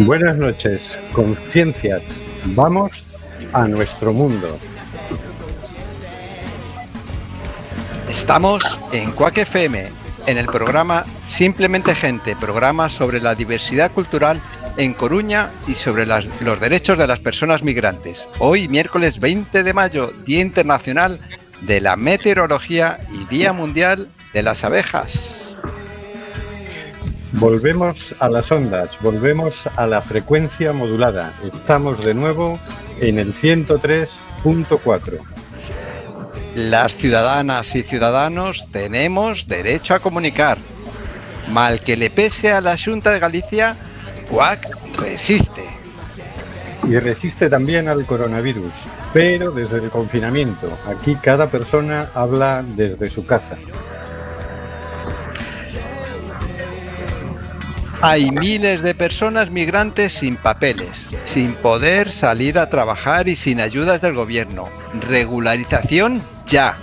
Buenas noches, conciencias. Vamos a nuestro mundo. Estamos en Quack FM, en el programa Simplemente Gente, programa sobre la diversidad cultural en Coruña y sobre los derechos de las personas migrantes. Hoy, miércoles 20 de mayo, Día Internacional de la Meteorología y Día Mundial de las Abejas. Volvemos a las ondas, volvemos a la frecuencia modulada. Estamos de nuevo en el 103.4. Las ciudadanas y ciudadanos tenemos derecho a comunicar. Mal que le pese a la Xunta de Galicia, Quack resiste. Y resiste también al coronavirus, pero desde el confinamiento. Aquí cada persona habla desde su casa. Hay miles de personas migrantes sin papeles, sin poder salir a trabajar y sin ayudas del gobierno. Regularización ya.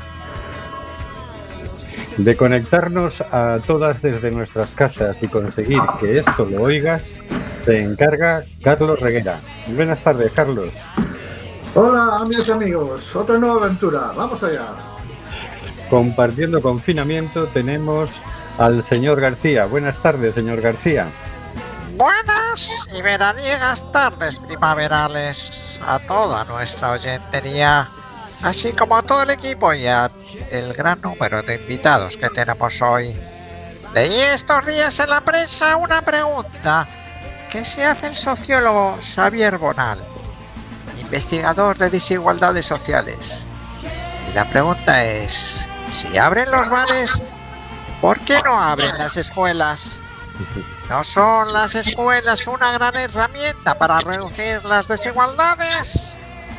De conectarnos a todas desde nuestras casas y conseguir que esto lo oigas, se encarga Carlos Reguera. Buenas tardes, Carlos. Hola, amigos, otra nueva aventura, vamos allá. Compartiendo confinamiento tenemos al señor García. Buenas tardes, señor García. Buenas y veraniegas tardes primaverales a toda nuestra oyentería, así como a todo el equipo y a el gran número de invitados que tenemos hoy. Leí estos días en la prensa una pregunta que se hace el sociólogo Xavier Bonal, investigador de desigualdades sociales. Y la pregunta es, si abren los bares, ¿por qué no abren las escuelas? ¿No son las escuelas una gran herramienta para reducir las desigualdades?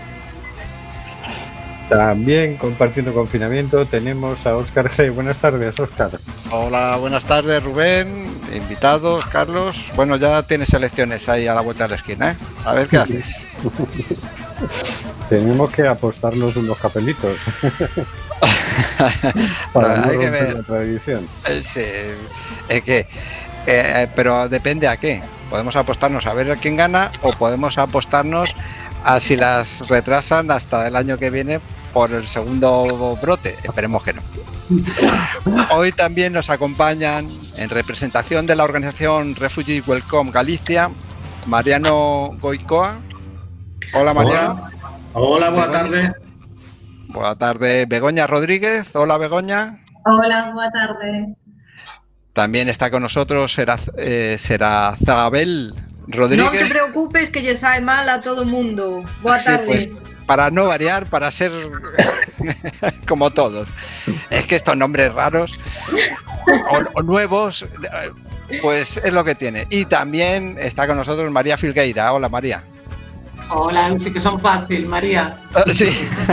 También compartiendo confinamiento tenemos a Óscar G. Buenas tardes, Óscar. Hola, buenas tardes, Rubén, invitados, Carlos. Bueno, ya tienes elecciones ahí a la vuelta de la esquina, ¿eh? A ver qué haces. Tenemos que apostarnos unos capelitos. Para no hay que romper ver la tradición. Sí, es que pero depende a qué. Podemos apostarnos a ver a quién gana o podemos apostarnos a si las retrasan hasta el año que viene por el segundo brote. Esperemos que no. Hoy también nos acompañan en representación de la organización Refugee Welcome Galicia, Mariano Goicoa. Hola, Mariano. Hola, buenas tardes. Buenas tardes, Begoña Rodríguez. Hola, Begoña. Hola, buenas tardes. También está con nosotros Serazabel Rodríguez. No te preocupes que ya sabe mal a todo mundo. Buenas tardes. Pues, para no variar, para ser como todos. Es que estos nombres raros o nuevos, pues es lo que tiene. Y también está con nosotros María Filgueira. Hola, María. Hola, sí que son fácil, María. Sí.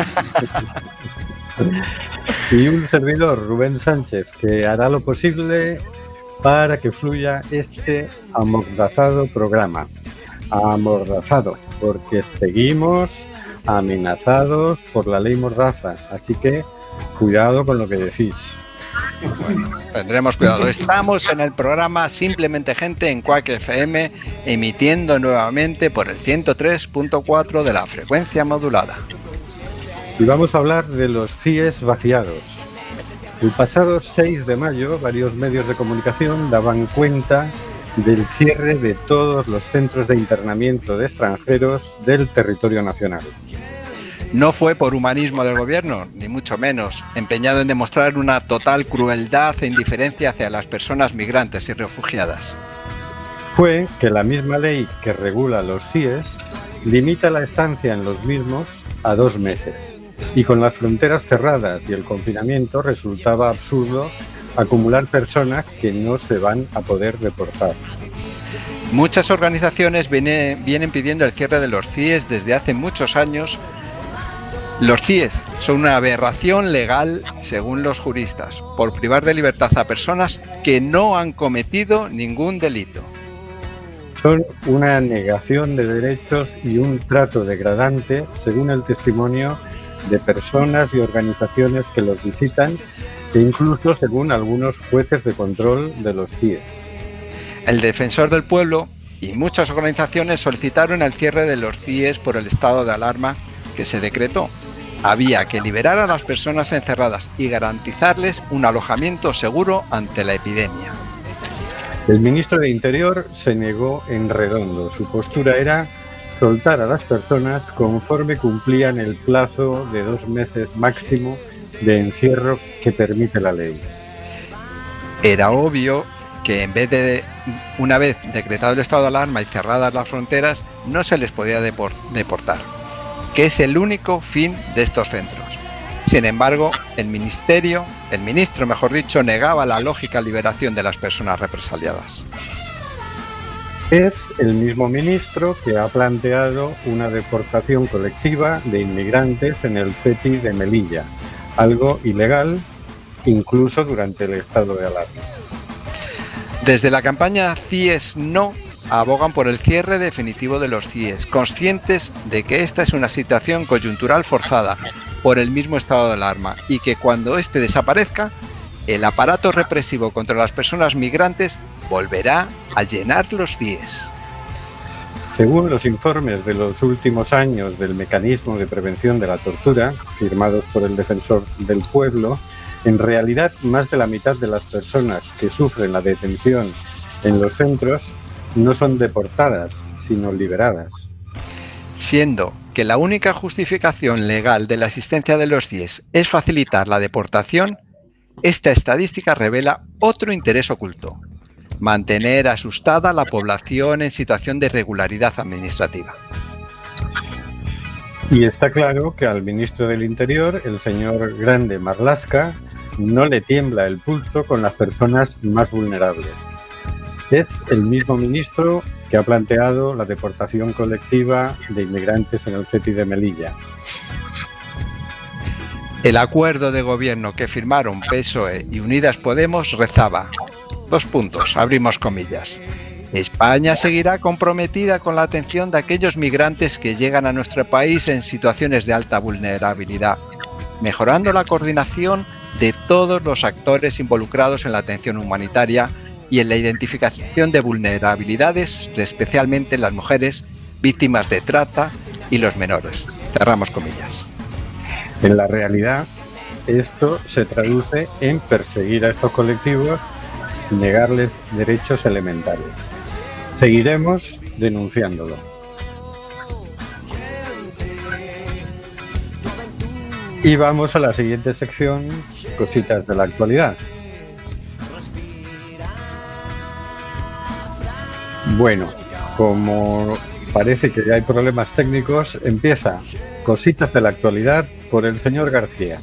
Y un servidor, Rubén Sánchez, que hará lo posible para que fluya este amordazado programa. Amordazado, porque seguimos amenazados por la ley Mordaza, así que cuidado con lo que decís. Bueno, tendremos cuidado. Estamos en el programa Simplemente Gente en Quack FM, emitiendo nuevamente por el 103.4 de la frecuencia modulada. Y vamos a hablar de los CIES vaciados. El pasado 6 de mayo, varios medios de comunicación daban cuenta del cierre de todos los centros de internamiento de extranjeros del territorio nacional. No fue por humanismo del gobierno, ni mucho menos, empeñado en demostrar una total crueldad e indiferencia hacia las personas migrantes y refugiadas. Fue que la misma ley que regula los CIES limita la estancia en los mismos a 2 meses. Y con las fronteras cerradas y el confinamiento resultaba absurdo acumular personas que no se van a poder deportar. Muchas organizaciones vienen pidiendo el cierre de los CIES desde hace muchos años. Los CIES son una aberración legal, según los juristas, por privar de libertad a personas que no han cometido ningún delito. Son una negación de derechos y un trato degradante, según el testimonio de personas y organizaciones que los visitan e incluso según algunos jueces de control de los CIES. El defensor del pueblo y muchas organizaciones solicitaron el cierre de los CIEs por el estado de alarma que se decretó. Había que liberar a las personas encerradas y garantizarles un alojamiento seguro ante la epidemia. El ministro de Interior se negó en redondo. Su postura era soltar a las personas conforme cumplían el plazo de 2 meses máximo de encierro que permite la ley. Era obvio que en vez de, una vez decretado el estado de alarma y cerradas las fronteras, no se les podía deportar, que es el único fin de estos centros. Sin embargo, el ministro, negaba la lógica liberación de las personas represaliadas. Es el mismo ministro que ha planteado una deportación colectiva de inmigrantes en el CETI de Melilla, algo ilegal incluso durante el estado de alarma. Desde la campaña CIES No abogan por el cierre definitivo de los CIES, conscientes de que esta es una situación coyuntural forzada por el mismo estado de alarma y que cuando éste desaparezca, el aparato represivo contra las personas migrantes volverá a llenar los CIES. Según los informes de los últimos años del Mecanismo de Prevención de la Tortura, firmados por el Defensor del Pueblo, en realidad más de la mitad de las personas que sufren la detención en los centros no son deportadas, sino liberadas. Siendo que la única justificación legal de la existencia de los CIES es facilitar la deportación, esta estadística revela otro interés oculto: mantener asustada a la población en situación de irregularidad administrativa. Y está claro que al ministro del Interior, el señor Grande Marlaska, no le tiembla el pulso con las personas más vulnerables. Es el mismo ministro que ha planteado la deportación colectiva de inmigrantes en el CETI de Melilla. El acuerdo de gobierno que firmaron PSOE y Unidas Podemos rezaba: abrimos comillas. España seguirá comprometida con la atención de aquellos migrantes que llegan a nuestro país en situaciones de alta vulnerabilidad, mejorando la coordinación de todos los actores involucrados en la atención humanitaria y en la identificación de vulnerabilidades, especialmente las mujeres, víctimas de trata y los menores. Cerramos comillas. En la realidad, esto se traduce en perseguir a estos colectivos y negarles derechos elementales. Seguiremos denunciándolo. Y vamos a la siguiente sección, cositas de la actualidad. Bueno, como parece que ya hay problemas técnicos, empieza cositas de la actualidad por el señor García.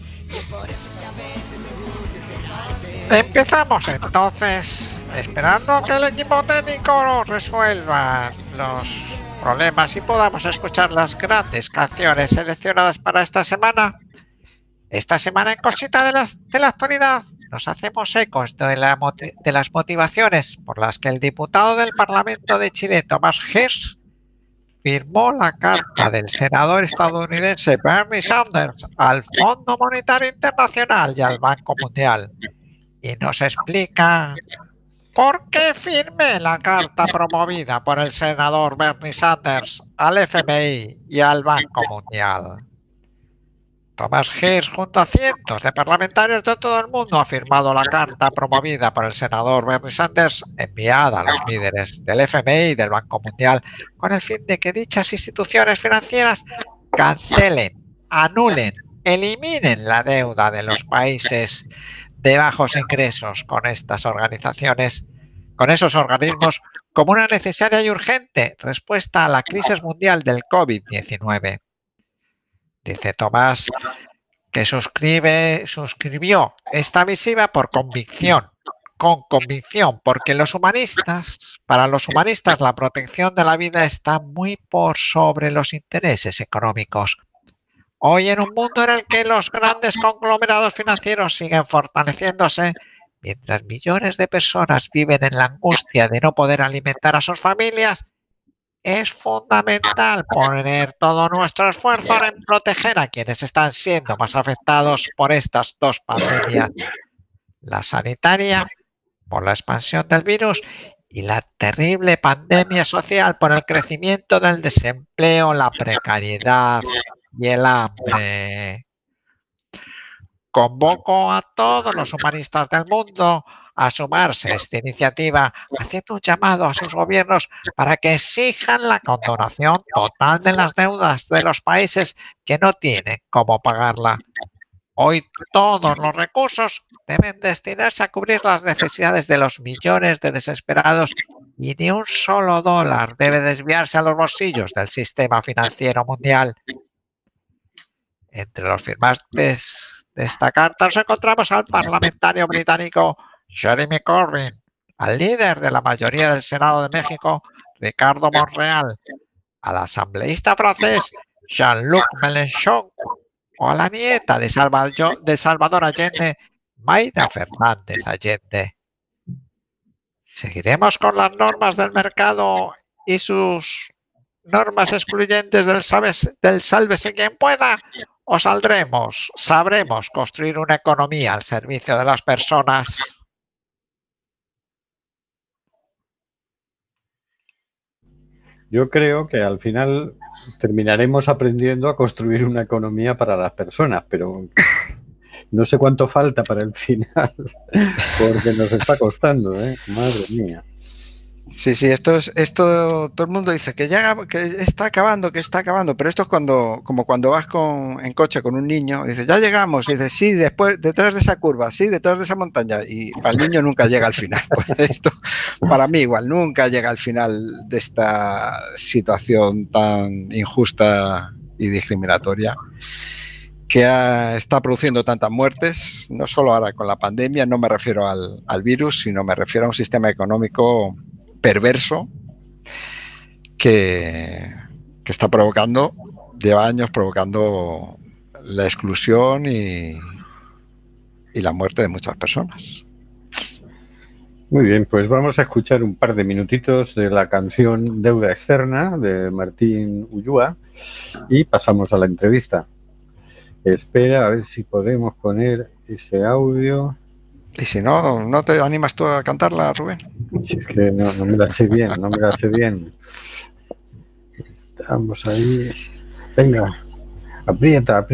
Empezamos entonces, esperando que el equipo técnico resuelva los problemas y podamos escuchar las grandes canciones seleccionadas para esta semana. Esta semana en Cosita de la Actualidad nos hacemos ecos de las motivaciones por las que el diputado del Parlamento de Chile, Thomas Hirsch, firmó la carta del senador estadounidense Bernie Sanders al Fondo Monetario Internacional y al Banco Mundial. Y nos explica por qué firmé la carta promovida por el senador Bernie Sanders al FMI y al Banco Mundial. Thomas Hirsch, junto a cientos de parlamentarios de todo el mundo, ha firmado la carta promovida por el senador Bernie Sanders, enviada a los líderes del FMI y del Banco Mundial, con el fin de que dichas instituciones financieras cancelen, anulen, eliminen la deuda de los países de bajos ingresos con estas organizaciones, con esos organismos, como una necesaria y urgente respuesta a la crisis mundial del COVID-19. Dice Tomás que suscribió esta misiva con convicción, porque para los humanistas la protección de la vida está muy por sobre los intereses económicos. Hoy, en un mundo en el que los grandes conglomerados financieros siguen fortaleciéndose, mientras millones de personas viven en la angustia de no poder alimentar a sus familias, es fundamental poner todo nuestro esfuerzo en proteger a quienes están siendo más afectados por estas dos pandemias: la sanitaria, por la expansión del virus, y la terrible pandemia social por el crecimiento del desempleo, la precariedad y el hambre. Convoco a todos los humanistas del mundo a sumarse a esta iniciativa, haciendo un llamado a sus gobiernos para que exijan la condonación total de las deudas de los países que no tienen cómo pagarla. Hoy todos los recursos deben destinarse a cubrir las necesidades de los millones de desesperados y ni un solo dólar debe desviarse a los bolsillos del sistema financiero mundial. Entre los firmantes de esta carta nos encontramos al parlamentario británico Jeremy Corbyn, al líder de la mayoría del Senado de México, Ricardo Monreal, al asambleísta francés Jean-Luc Mélenchon o a la nieta de Salvador Allende, Mayra Fernández Allende. ¿Seguiremos con las normas del mercado y sus normas excluyentes del sálvese quien pueda? ¿O sabremos construir una economía al servicio de las personas? Yo creo que al final terminaremos aprendiendo a construir una economía para las personas, pero no sé cuánto falta para el final, porque nos está costando, ¿eh? Madre mía. Sí, esto todo el mundo dice que ya que está acabando, pero esto es como cuando vas en coche con un niño, dices, ya llegamos, y dices, sí, después, detrás de esa curva, sí, detrás de esa montaña, y para el niño nunca llega al final. Pues esto, para mí igual, nunca llega al final de esta situación tan injusta y discriminatoria que está produciendo tantas muertes, no solo ahora con la pandemia, no me refiero al virus, sino me refiero a un sistema económico perverso que está lleva años provocando la exclusión y la muerte de muchas personas. Muy bien, pues vamos a escuchar un par de minutitos de la canción Deuda Externa de Martín Ulloa y pasamos a la entrevista. Espera a ver si podemos poner ese audio. Y si no te animas tú a cantarla, Rubén. Si es que no me la sé bien, Estamos ahí. Venga, aprieta.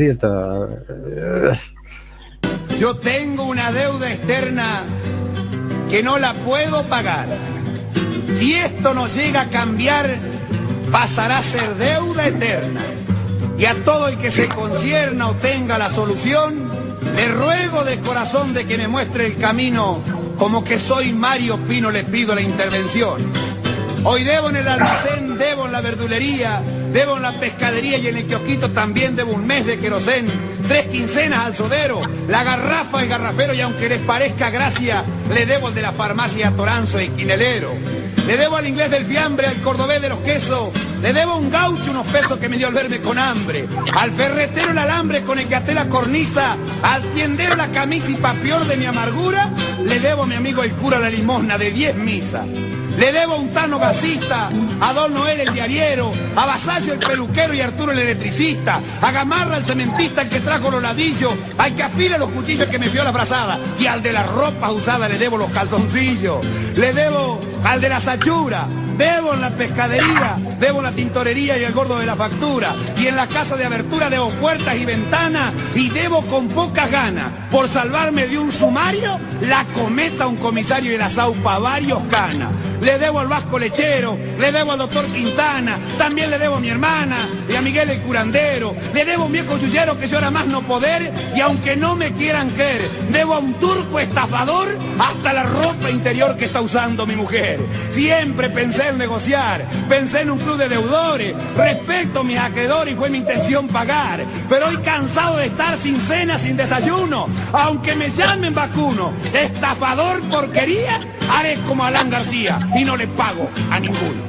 Yo tengo una deuda externa que no la puedo pagar. Si esto no llega a cambiar, pasará a ser deuda eterna. Y a todo el que se concierna o tenga la solución, le ruego de corazón de que me muestre el camino, como que soy Mario Pino le pido la intervención. Hoy debo en el almacén, debo en la verdulería, debo en la pescadería y en el kiosquito también debo un mes de querosén, 3 quincenas al sodero, la garrafa al garrafero y aunque les parezca gracia, le debo el de la farmacia a Toranzo y quinelero. Le debo al inglés del fiambre, al cordobés de los quesos, le debo a un gaucho unos pesos que me dio al verme con hambre, al ferretero el alambre con el que até la cornisa, al tiendero la camisa y papior de mi amargura, le debo a mi amigo el cura la limosna de 10 misas. Le debo a un Tano gasista, a Don Noel el diariero, a Vasallo el peluquero y a Arturo el electricista, a Gamarra el cementista el que trajo los ladrillos, al que afila los cuchillos que me fió la frazada, y al de las ropas usadas le debo los calzoncillos. Le debo al de la sachura, debo en la pescadería, debo en la tintorería y el gordo de la factura, y en la casa de abertura debo puertas y ventanas, y debo con pocas ganas, por salvarme de un sumario, la cometa a un comisario y la saupa a varios canas. Le debo al vasco lechero, le debo al doctor Quintana, también le debo a mi hermana y a Miguel el curandero, le debo a un viejo yuyero que llora más no poder, y aunque no me quieran creer, debo a un turco estafador hasta la ropa interior que está usando mi mujer. Siempre pensé en negociar, pensé en un club de deudores, respeto a mis acreedores y fue mi intención pagar, pero hoy cansado de estar sin cena, sin desayuno, aunque me llamen vacuno, estafador porquería, haré como Alan García y no le pago a ninguno.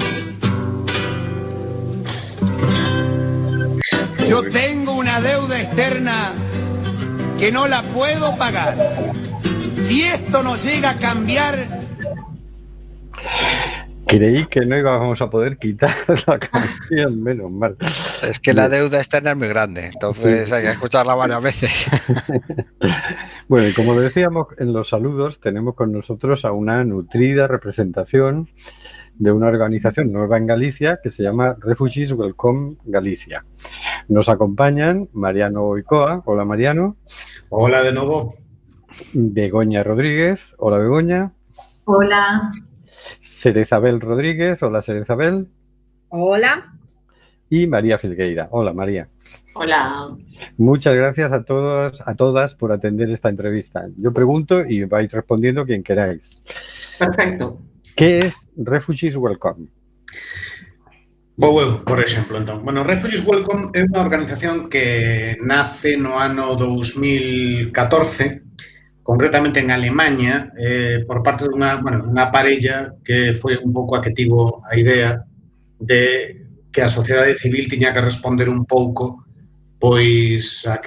Yo tengo una deuda externa que no la puedo pagar. Si esto no llega a cambiar... Creí que no íbamos a poder quitar la canción, menos mal. Es que la deuda externa es muy grande, entonces hay que escucharla varias veces. Bueno, y como decíamos en los saludos, tenemos con nosotros a una nutrida representación de una organización nueva en Galicia que se llama Refugees Welcome Galicia. Nos acompañan Mariano Oicoa. Hola, Mariano. Hola de nuevo. Begoña Rodríguez. Hola, Begoña. Hola. Serezabel Rodríguez. Hola, Serezabel. Hola. Y María Filgueira. Hola, María. Hola. Muchas gracias a todas por atender esta entrevista. Yo pregunto y vais respondiendo quien queráis. Perfecto. ¿Qué es Refugees Welcome? Vou eu, por exemplo, entón. Bueno, Refugees Welcome é unha organización que nace no ano 2014, concretamente en Alemanha, por parte dunha parella que foi un pouco a que tivo a idea de que a sociedade civil tiña que responder un pouco pois a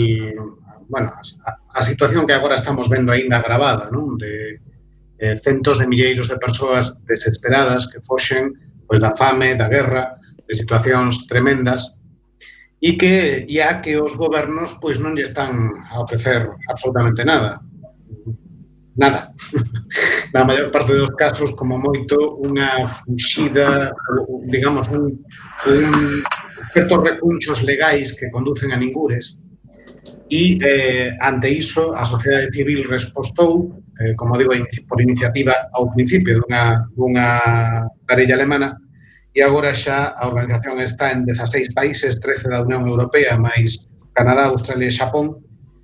situación que agora estamos vendo aínda agravada, non? De centos de milleiros de persoas desesperadas que foxen pois da fame, da guerra, de situacións tremendas e que os gobernos pois non lle están a ofrecer absolutamente nada. Nada. Na maior parte dos casos, como moito, unha fuxida, digamos, certos recunchos legais que conducen a ningures e ante iso a sociedade civil respostou, como digo, por iniciativa ao principio dunha parella alemana e agora xa a organización está en 16 países, 13 da Unión Europea, máis Canadá, Australia e Xapón.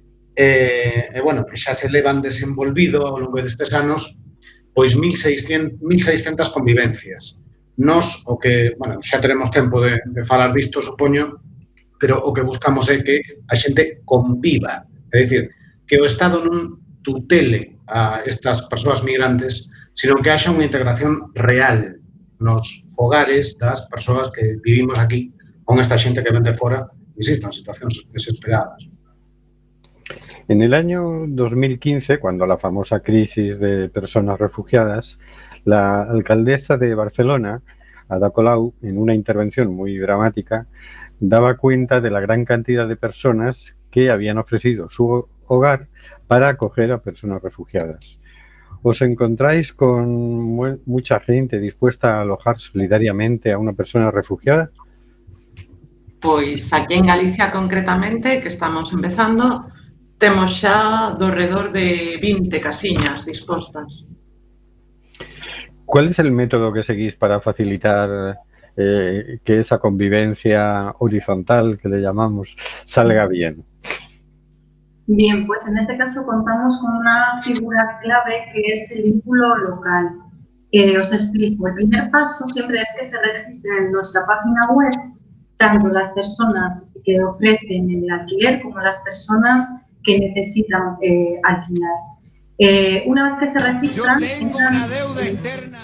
Xa se levan desenvolvido ao longo destes anos pois 1.600 convivencias. Nos, o que, xa teremos tempo de falar disto, supoño, pero o que buscamos é que a xente conviva, é dicir, que o Estado non tutele a estas persoas migrantes, sino que haxa unha integración real nos fogares das persoas que vivimos aquí con esta xente que ven de fora, insisto, en situacións desesperadas. En el año 2015, cuando la famosa crisis de personas refugiadas, la alcaldesa de Barcelona, Ada Colau, en una intervención muy dramática, daba cuenta de la gran cantidad de personas que habían ofrecido su hogar para acoger a personas refugiadas. ¿Os encontráis con mucha gente dispuesta a alojar solidariamente a una persona refugiada? Pois aquí en Galicia concretamente, que estamos empezando, temos xa do redor de 20 casiñas dispostas. ¿Cuál es el método que seguís para facilitar que esa convivencia horizontal, que le llamamos, salga bien? Bien, pues en este caso contamos con una figura clave que es el vínculo local. Os explico. El primer paso siempre es que se registren en nuestra página web tanto las personas que ofrecen el alquiler como las personas que necesitan alquilar. Una vez que se registran... Yo tengo una deuda externa.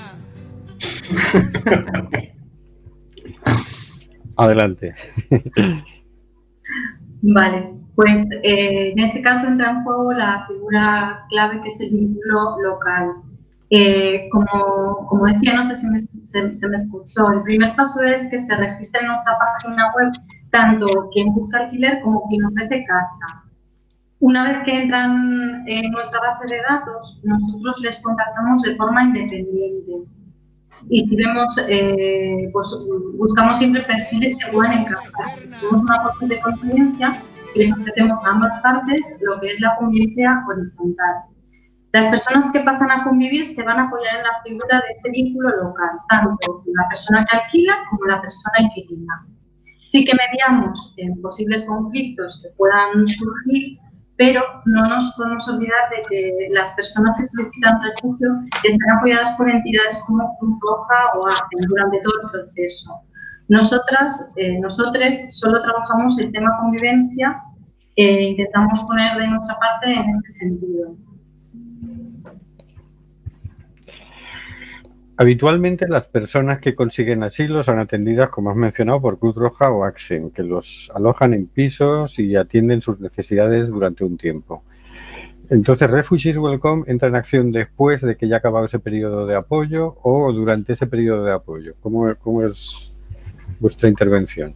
Adelante. Vale, pues en este caso entra en juego la figura clave que es el vínculo local. Como decía, no sé si se me escuchó, el primer paso es que se registre en nuestra página web tanto quien busca alquiler como quien ofrece casa. Una vez que entran en nuestra base de datos, nosotros les contactamos de forma independiente. Y si vemos, pues buscamos siempre perfiles que puedan encajar. Si tenemos una posible convivencia, les ofrecemos a ambas partes lo que es la convivencia horizontal. Las personas que pasan a convivir se van a apoyar en la figura de ese vínculo local, tanto la persona que alquila como la persona inquilina. Sí que mediamos en posibles conflictos que puedan surgir, pero no nos podemos olvidar de que las personas que solicitan refugio están apoyadas por entidades como Cruz Roja o ACEN durante todo el proceso. Nosotros solo trabajamos el tema convivencia e intentamos poner de nuestra parte en este sentido. Habitualmente las personas que consiguen asilo son atendidas, como has mencionado, por Cruz Roja o ACSEN, que los alojan en pisos y atienden sus necesidades durante un tiempo. Entonces, Refugees Welcome entra en acción después de que ya ha acabado ese periodo de apoyo o durante ese periodo de apoyo. ¿Cómo es vuestra intervención?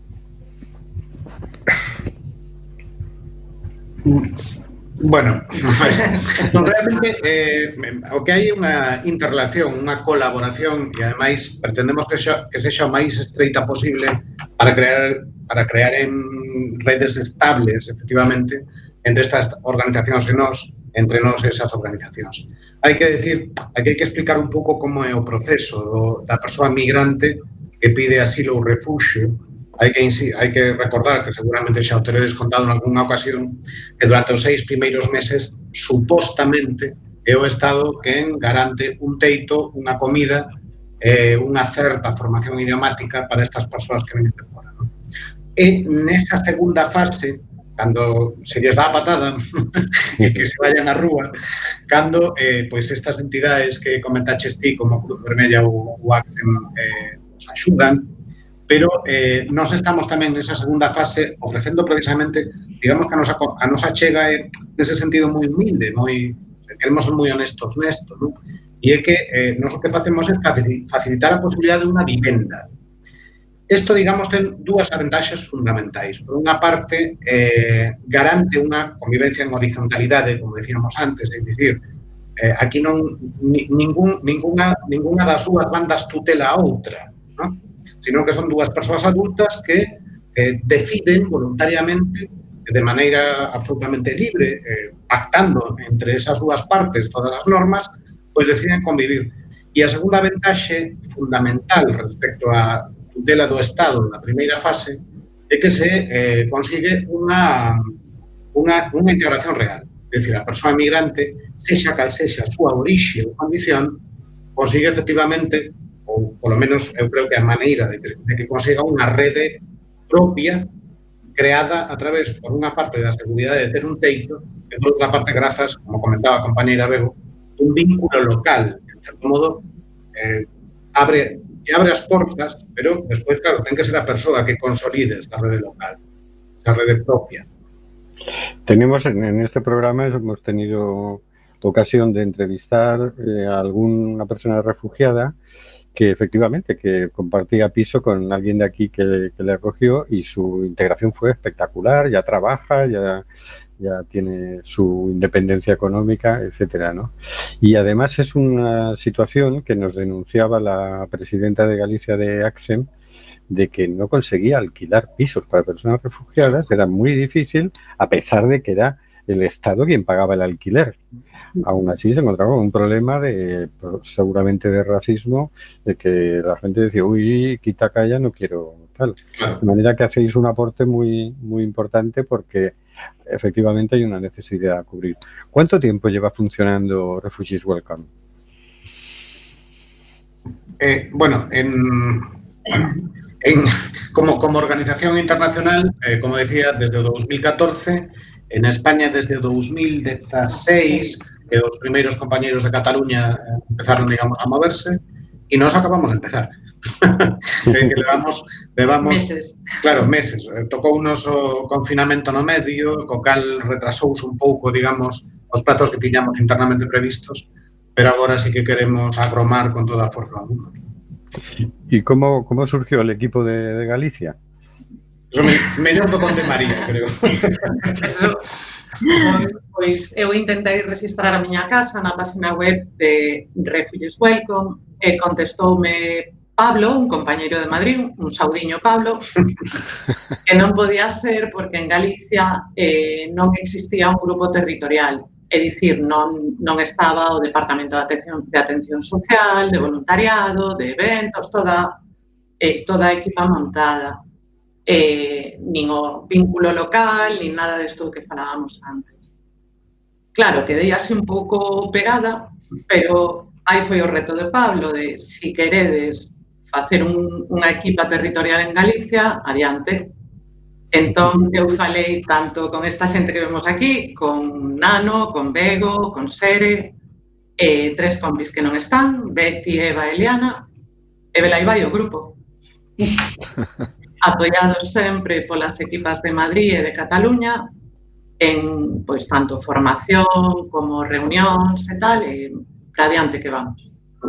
Bueno, realmente o que hai unha interrelación, unha colaboración e ademais pretendemos que sexa o máis estreita posible para crear en redes estables, efectivamente, entre estas organizacións e entre nós e esas organizacións. Hai que explicar un pouco como é o proceso da persoa migrante que pide asilo ou refuxio. Hai que recordar, que seguramente xa o teredes contado en algunha ocasión, que durante os 6 primeiros meses, supostamente, é o Estado quen garante un teito, unha comida, unha certa formación idiomática para estas persoas que venen de fora. E nesa segunda fase, cando se lles dá a patada e que se vayan á rúa, cando pois estas entidades que comentaches ti, como Cruz Vermella ou ACCEM, nos axudan, pero nós estamos tamén nesa segunda fase ofrecendo precisamente, digamos que a nosa chega é nese sentido moi humilde, queremos ser moi honestos nesto, non? E é que nós o que facemos é facilitar a posibilidade de unha vivenda. Isto, digamos, ten dúas ventaxas fundamentais. Por unha parte, garante unha convivencia en horizontalidade, como decíamos antes, é dicir, aquí ninguna das dúas bandas tutela a outra, non? Sino que son dúas persoas adultas que deciden voluntariamente, de maneira absolutamente libre, pactando entre esas dúas partes todas as normas, pois deciden convivir. E a segunda ventaxe fundamental respecto á tutela do Estado na primeira fase é que se consigue unha integración real. É dicir, a persoa migrante, sexa cal sexa a súa orixe ou condición, consigue efectivamente, ou polo menos eu creo que a maneira de que consiga unha rede propia creada a través, por unha parte, da seguridade de ter un teito e por outra parte, grazas, como comentaba a compañeira Bego, un vínculo local, que, en certo modo, abre as portas, pero despois, claro, ten que ser a persoa que consolide esta rede local, esta rede propia. Tenemos en este programa, hemos tenido ocasión de entrevistar a alguna persona refugiada que efectivamente que compartía piso con alguien de aquí que le acogió y su integración fue espectacular, ya trabaja, ya tiene su independencia económica, etcétera, ¿no? Y además es una situación que nos denunciaba la presidenta de Galicia de ACCEM, de que no conseguía alquilar pisos para personas refugiadas, era muy difícil, a pesar de que era el Estado quien pagaba el alquiler. Aún así se encontraba un problema seguramente de racismo, de que la gente decía, uy, quita calla, no quiero tal. De manera que hacéis un aporte muy, muy importante porque efectivamente hay una necesidad a cubrir. ¿Cuánto tiempo lleva funcionando Refugees Welcome? Bueno, como organización internacional, como decía, desde 2014, en España desde 2016, que os primeiros compañeiros de Cataluña empezaron, digamos, a moverse, e nós acabamos de empezar. Que levamos meses. Claro, meses. Tocou unos o confinamento no medio, co cal retrasouse un pouco, digamos, os prazos que tiñamos internamente previstos, pero agora sí que queremos agromar con toda a forza do mundo. ¿Y cómo surgió el equipo de Galicia? Eso mellor que conte María, creo. Eso, pois eu intentei registrar a miña casa na página web de Refugees Welcome e contestoume Pablo, un compañeiro de Madrid, un saudiño Pablo, que non podía ser porque en Galicia non existía un grupo territorial. É dicir, non estaba o Departamento de Atención Social, de voluntariado, de eventos, toda a equipa montada. Nin o vínculo local, nin nada desto que falábamos antes. Claro, quedei así un pouco pegada, pero aí foi o reto de Pablo, de si queredes facer unha equipa territorial en Galicia, adiante. Entón, eu falei tanto con esta xente que vemos aquí, con Nano, con Bego, con Sere, 3 compis que non están, Betty, Eva e Eliana, e vela aí vai o grupo. Apoiados sempre polas equipas de Madrid e de Cataluña, en pois tanto formación como reunións e tal, e para adiante que vamos.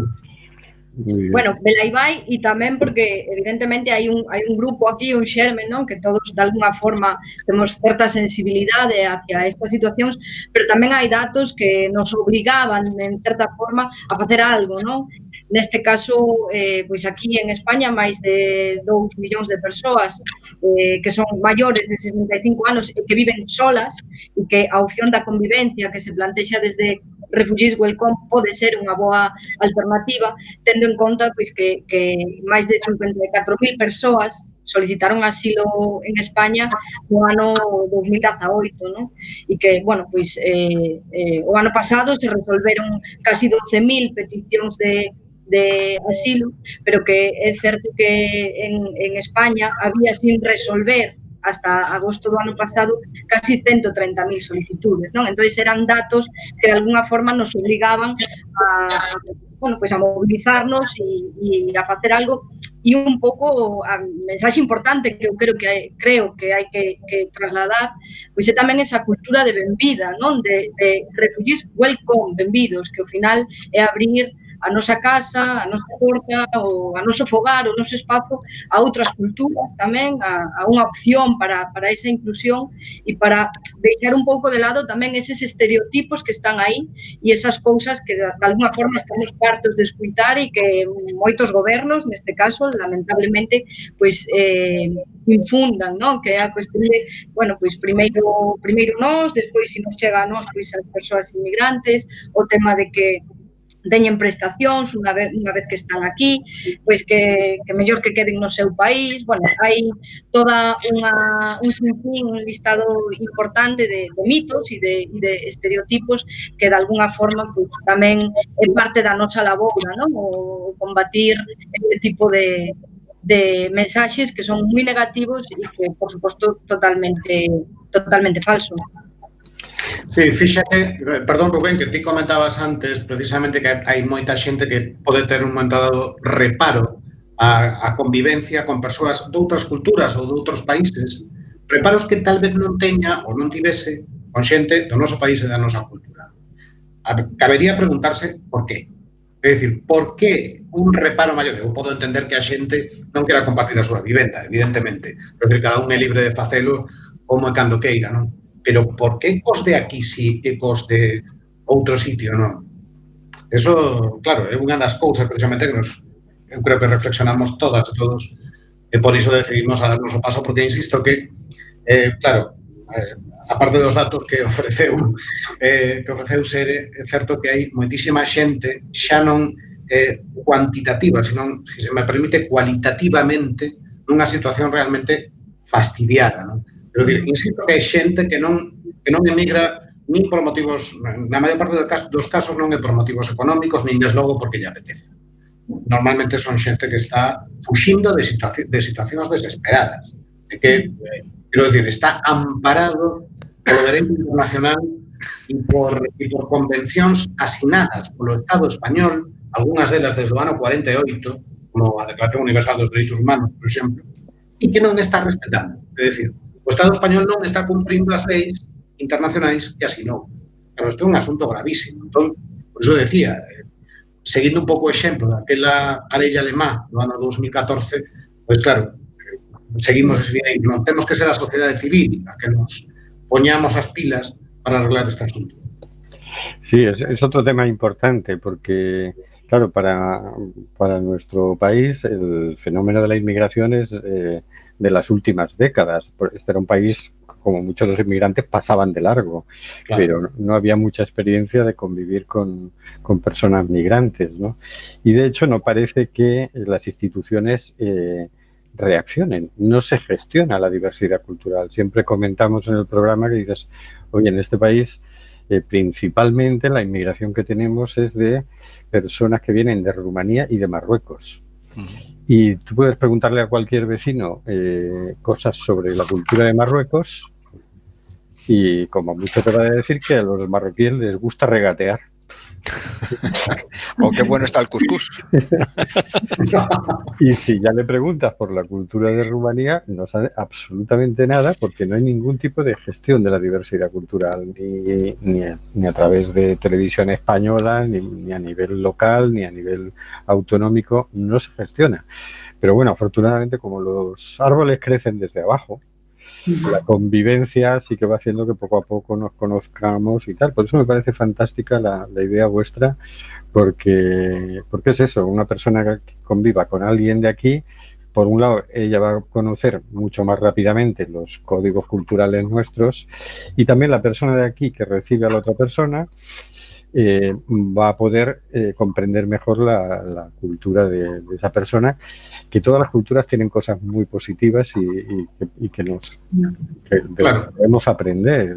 Bueno, velaí vai e tamén porque evidentemente hai un grupo aquí, un xerme, non? Que todos de alguna forma temos certa sensibilidade hacia estas situacións, pero tamén hai datos que nos obrigaban en certa forma a facer algo, non? Neste caso, pois aquí en España máis de 2 millóns de persoas que son maiores de 65 anos e que viven solas e que a opción da convivencia que se plantexa desde Refugees Welcome pode ser unha boa alternativa, tendo en conta pois, que máis de 54.000 persoas solicitaron asilo en España no ano 2018, non? E que, bueno, pois o ano pasado se resolveron casi 12.000 peticións de asilo, pero que é certo que en España había sin resolver hasta agosto do ano pasado casi 130.000 solicitudes, non? Entón, eran datos que de alguna forma nos obligaban a mobilizarnos e a facer algo, e un pouco a mensaxe importante que eu creo que hai que trasladar, pois é tamén esa cultura de benvida, non? De refugees welcome, benvidos, que ao final é abrir a nosa casa, a nosa porta, o a noso fogar, o noso espazo a outras culturas tamén, a unha opción para esa inclusión e para deixar un pouco de lado tamén eses estereotipos que están aí e esas cousas que de alguna forma estamos partos de escuitar e que moitos gobernos, neste caso, lamentablemente, pois infundan, non? Que é a cuestión de, bueno, pois primeiro nós, despois se nos chega a nós, pois as persoas inmigrantes, o tema de que teñen prestacións unha vez que están aquí, pois que mellor que queden no seu país. Bueno, hai toda un listado importante de mitos e de estereotipos que de alguna forma pois tamén é parte da nosa laboura, non? O combatir este tipo de mensaxes que son moi negativos e que, por suposto, totalmente falso. Sí, fíxate, perdón Rubén, que ti comentabas antes precisamente que hai moita xente que pode ter un momento dado reparo a convivencia con persoas de outras culturas ou de outros países, reparos que tal vez non teña ou non tivese con xente do noso país e da nosa cultura. Cabería preguntarse por qué. É dicir, por que un reparo maior? Eu podo entender que a xente non quera compartir a súa vivenda, evidentemente. É dicir, cada un é libre de facelo como e cando queira, non? Pero por que cos de aquí si e cos de outro sitio non? Eso, claro, é unha das cousas precisamente que eu creo que reflexionamos todas e todos e por iso decidimos a darnos o paso, porque insisto que, claro, aparte dos datos que ofreceu Sere, é certo que hai moitísima xente xa non cuantitativa, senón, se me permite, cualitativamente nunha situación realmente fastidiada, non? Pero, insisto que hai xente que non emigra nin por motivos, na maior parte dos casos non é por motivos económicos, nin deslogo porque lle apetece. Normalmente son xente que está fuxindo de situacións desesperadas, e que, quero dicir, está amparado polo dereito internacional e por convencións asinadas polo Estado español, algunhas delas desde o ano 48, como a Declaración Universal dos Dereitos Humanos, por exemplo, e que non está respetando. É dicir, o Estado español non está cumprindo as leis internacionais que asinou. Pero isto é un asunto gravísimo. Entón, por iso decía, seguindo un pouco o exemplo daquela arella alemá do ano 2014, pois claro, seguimos ese día, non temos que ser a sociedade civil a que nos poñamos as pilas para arreglar este asunto. Sí, es otro tema importante porque, claro, para nuestro país el fenómeno de la inmigración es de las últimas décadas. Este era un país, como muchos de los inmigrantes, pasaban de largo, claro, pero no había mucha experiencia de convivir con personas migrantes, ¿no? Y de hecho no parece que las instituciones reaccionen, no se gestiona la diversidad cultural. Siempre comentamos en el programa que dices, oye, en este país principalmente la inmigración que tenemos es de personas que vienen de Rumanía y de Marruecos. Y tú puedes preguntarle a cualquier vecino cosas sobre la cultura de Marruecos y como mucho te va a decir que a los marroquíes les gusta regatear. O qué bueno está el cuscús. Y si ya le preguntas por la cultura de Rumanía, no sabe absolutamente nada porque no hay ningún tipo de gestión de la diversidad cultural, ni a través de televisión española, ni a nivel local, ni a nivel autonómico, no se gestiona. Pero bueno, afortunadamente, como los árboles crecen desde abajo, la convivencia sí que va haciendo que poco a poco nos conozcamos y tal. Por eso me parece fantástica la idea vuestra, porque es eso, una persona que conviva con alguien de aquí, por un lado ella va a conocer mucho más rápidamente los códigos culturales nuestros, y también la persona de aquí que recibe a la otra persona va a poder comprender mejor la cultura de esa persona, que todas las culturas tienen cosas muy positivas y que debemos aprender.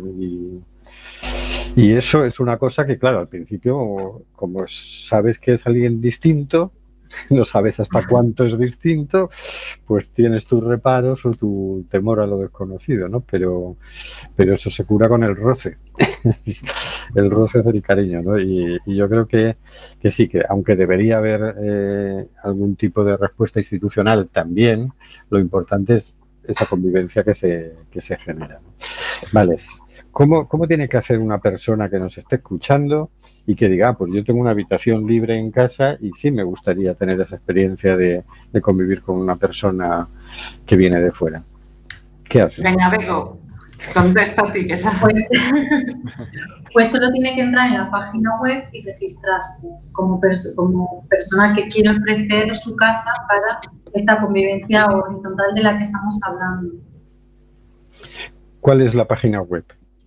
Y eso es una cosa que, claro, al principio, como sabes que es alguien distinto, no sabes hasta cuánto es distinto, pues tienes tus reparos o tu temor a lo desconocido, ¿no? Pero eso se cura con el roce. El roce es el cariño, ¿no? Y yo creo que sí, que aunque debería haber algún tipo de respuesta institucional también, lo importante es esa convivencia que se genera, ¿no? Vale. ¿Cómo tiene que hacer una persona que nos esté escuchando y que diga, pues yo tengo una habitación libre en casa y sí me gustaría tener esa experiencia de convivir con una persona que viene de fuera? ¿Qué hace? Venga, Bego, contesta a ti, que sabes. Pues solo tiene que entrar en la página web y registrarse como persona que quiere ofrecer su casa para esta convivencia horizontal de la que estamos hablando. ¿Cuál es la página web?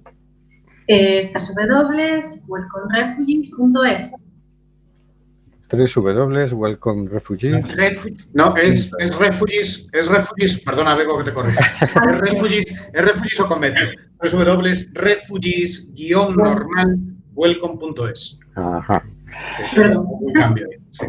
www.welcomerefugees.es. www.welcomerefugees. No, es refugees, perdona, Bego, que te corrija. Es refugees o comercio. www.refugees-normal-welcome.es. Ajá. Un cambio. Sí.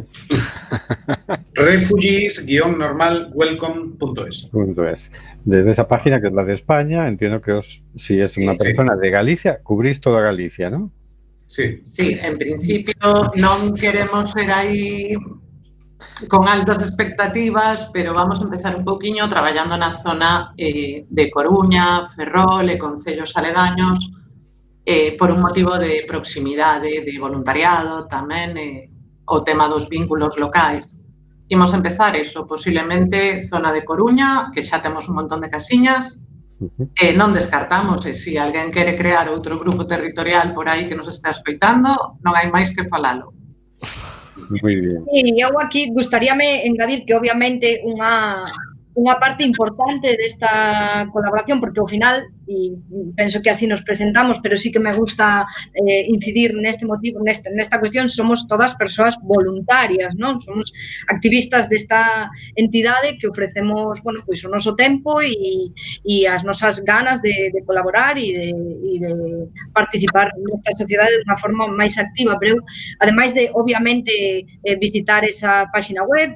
refugees-normal-welcome.es. Desde esa página, que es la de España, entiendo que si es una persona de Galicia, cubrís toda Galicia, ¿no? Sí. Sí, en principio non queremos ser aí con altas expectativas, pero vamos a empezar un poquinho traballando na zona de Coruña, Ferrol e concellos aledaños, por un motivo de proximidade, de voluntariado tamén, o tema dos vínculos locais. Imos empezar eso, posiblemente zona de Coruña, que xa temos un montón de casiñas, non descartamos, e se alguén quere crear outro grupo territorial por aí que nos está escoitando, non hai máis que falalo. Moi bien. E eu aquí gustaríame engadir que obviamente unha parte importante desta colaboración, porque ao final, e penso que así nos presentamos, pero sí que me gusta incidir neste motivo, nesta cuestión, somos todas persoas voluntarias, non? Somos activistas desta entidade que ofrecemos, bueno, pois o noso tempo e as nosas ganas de colaborar e de participar nesta sociedade de unha forma máis activa, pero ademais de, obviamente, visitar esa página web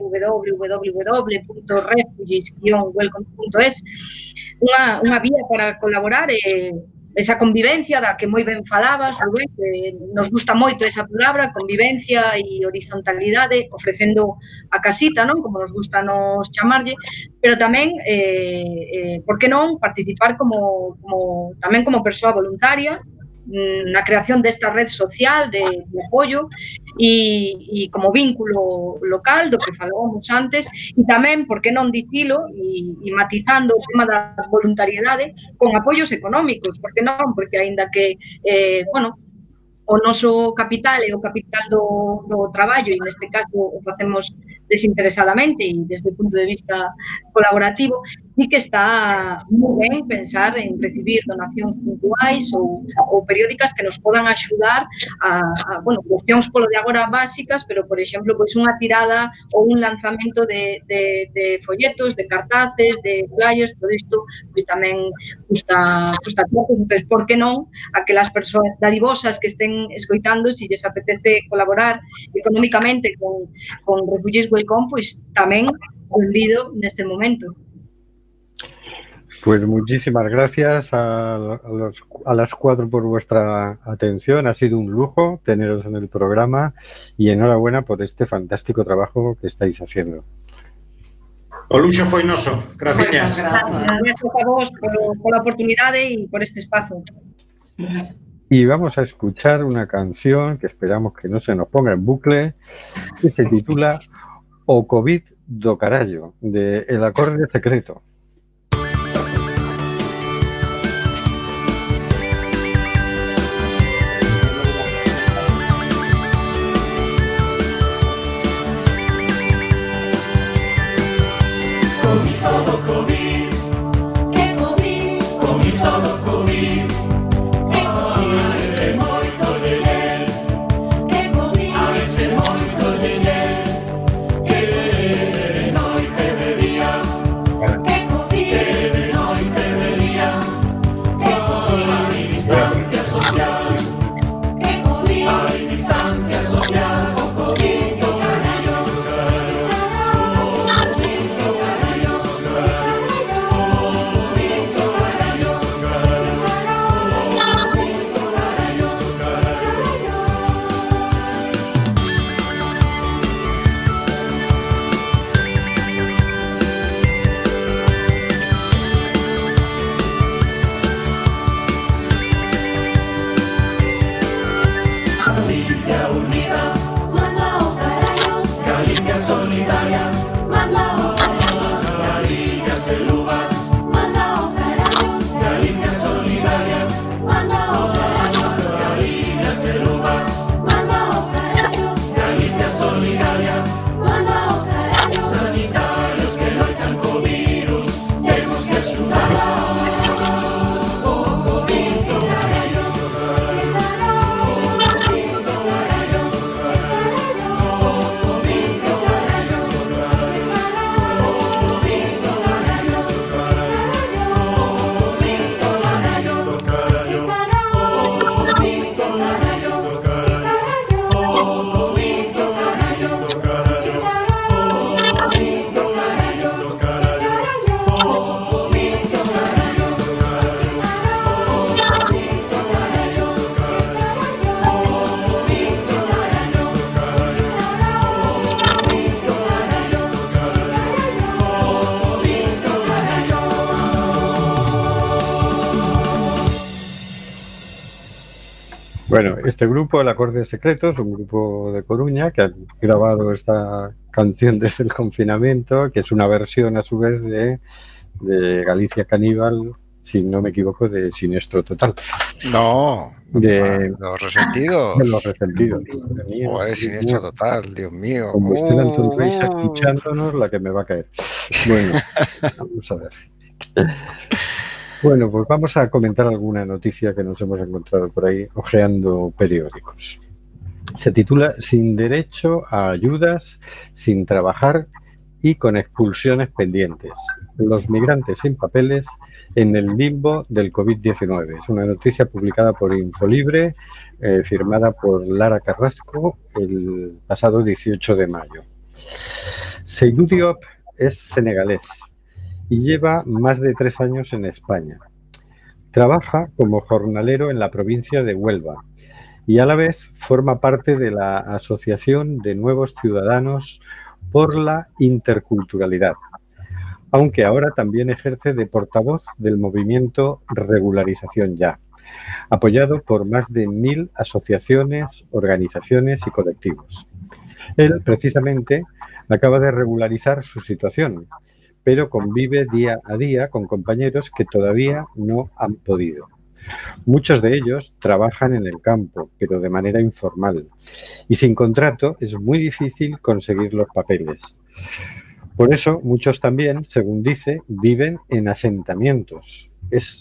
www.refugees-welcome.es, unha vía para colaborar, esa convivencia da que moi ben falabas, Rubén, que nos gusta moito esa palabra, convivencia e horizontalidade, ofrecendo a casita, non? Como nos gusta nos chamarlle, pero tamén, por que non, participar tamén como persoa voluntaria na creación desta red social de apoio e como vínculo local do que falábamos antes, e tamén, por que non dicilo, e matizando o tema da voluntariedade con apoios económicos, por que non? Porque aínda que, bueno, o noso capital é o capital do traballo e neste caso o facemos desinteresadamente e desde o punto de vista colaborativo, sí que está moi ben pensar en recibir donacións puntuais ou periódicas que nos podan axudar a bueno, cuestións polo de agora básicas, pero, por exemplo, pois unha tirada ou un lanzamento de folletos, de cartaces, de flyers, todo isto pois tamén custa pouco, entón, por que non aquelas persoas dadivosas que estén escoitando, se lles apetece colaborar económicamente con Refugees Welcome, pois tamén benvido neste momento. Pues muchísimas gracias a las 4 por vuestra atención. Ha sido un lujo teneros en el programa y enhorabuena por este fantástico trabajo que estáis haciendo. O luxo foi noso. Gracias. Gracias a vos por la oportunidad y por este espacio. Y vamos a escuchar una canción que esperamos que no se nos ponga en bucle, que se titula O Covid do Carallo, de El Acorde Secreto. Bueno, este grupo, El Acorde Secreto, es un grupo de Coruña que ha grabado esta canción desde el confinamiento, que es una versión a su vez de Galicia Caníbal, si no me equivoco, de Siniestro Total. No, de Los Resentidos. De Los Resentidos. Joder, Siniestro Total, Dios mío. Como usted en sonrisa escuchándonos, la que me va a caer. Bueno, vamos a ver. Bueno, pues vamos a comentar alguna noticia que nos hemos encontrado por ahí hojeando periódicos. Se titula Sin derecho a ayudas, sin trabajar y con expulsiones pendientes. Los migrantes sin papeles en el limbo del COVID-19. Es una noticia publicada por Infolibre, firmada por Lara Carrasco el pasado 18 de mayo. Seydou Diop es senegalés y lleva más de 3 años en España. Trabaja como jornalero en la provincia de Huelva y a la vez forma parte de la Asociación de Nuevos Ciudadanos por la Interculturalidad, aunque ahora también ejerce de portavoz del movimiento Regularización Ya, apoyado por más de 1000 asociaciones, organizaciones y colectivos. Él, precisamente, acaba de regularizar su situación, pero convive día a día con compañeros que todavía no han podido. Muchos de ellos trabajan en el campo, pero de manera informal, y sin contrato es muy difícil conseguir los papeles. Por eso, muchos también, según dice, viven en asentamientos. Es,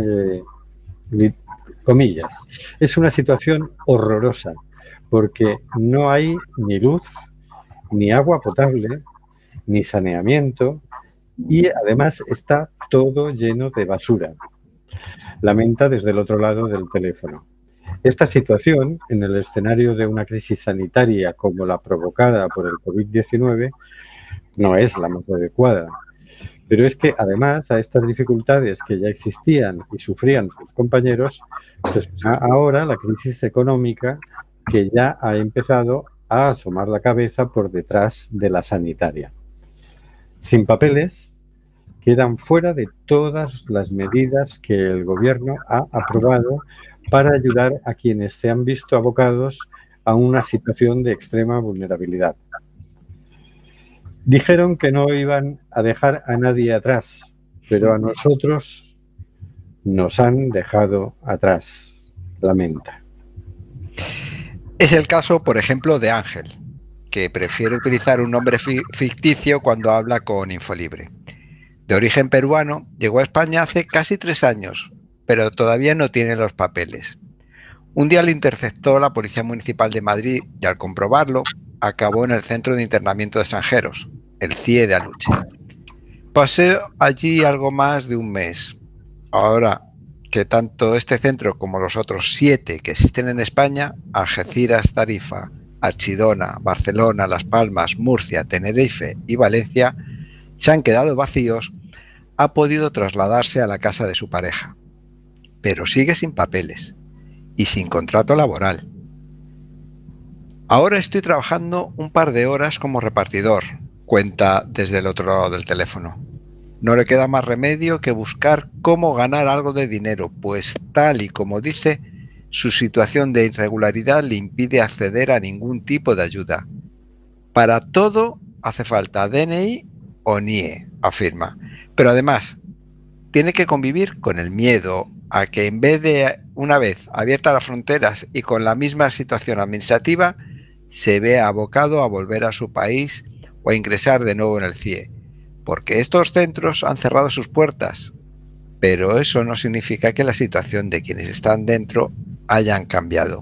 comillas, es una situación horrorosa, porque no hay ni luz, ni agua potable, ni saneamiento, y además está todo lleno de basura. Lamenta desde el otro lado del teléfono. Esta situación, en el escenario de una crisis sanitaria como la provocada por el COVID-19, no es la más adecuada. Pero es que además a estas dificultades que ya existían y sufrían sus compañeros, se suma ahora la crisis económica que ya ha empezado a asomar la cabeza por detrás de la sanitaria. Sin papeles, quedan fuera de todas las medidas que el Gobierno ha aprobado para ayudar a quienes se han visto abocados a una situación de extrema vulnerabilidad. Dijeron que no iban a dejar a nadie atrás, pero a nosotros nos han dejado atrás, lamenta. Es el caso, por ejemplo, de Ángel, que prefiere utilizar un nombre ficticio cuando habla con Infolibre. De origen peruano, llegó a España hace casi 3 años, pero todavía no tiene los papeles. Un día le interceptó la Policía Municipal de Madrid y al comprobarlo, acabó en el Centro de Internamiento de Extranjeros, el CIE de Aluche. Pasé allí algo más de un mes. Ahora que tanto este centro como los otros 7 que existen en España, Algeciras, Tarifa, Archidona, Barcelona, Las Palmas, Murcia, Tenerife y Valencia, se han quedado vacíos, ha podido trasladarse a la casa de su pareja. Pero sigue sin papeles y sin contrato laboral. Ahora estoy trabajando un par de horas como repartidor, cuenta desde el otro lado del teléfono. No le queda más remedio que buscar cómo ganar algo de dinero, pues tal y como dice, su situación de irregularidad le impide acceder a ningún tipo de ayuda. Para todo hace falta DNI o NIE, afirma. Pero además, tiene que convivir con el miedo a que en vez de, una vez abiertas las fronteras y con la misma situación administrativa, se vea abocado a volver a su país o a ingresar de nuevo en el CIE. Porque estos centros han cerrado sus puertas, pero eso no significa que la situación de quienes están dentro hayan cambiado.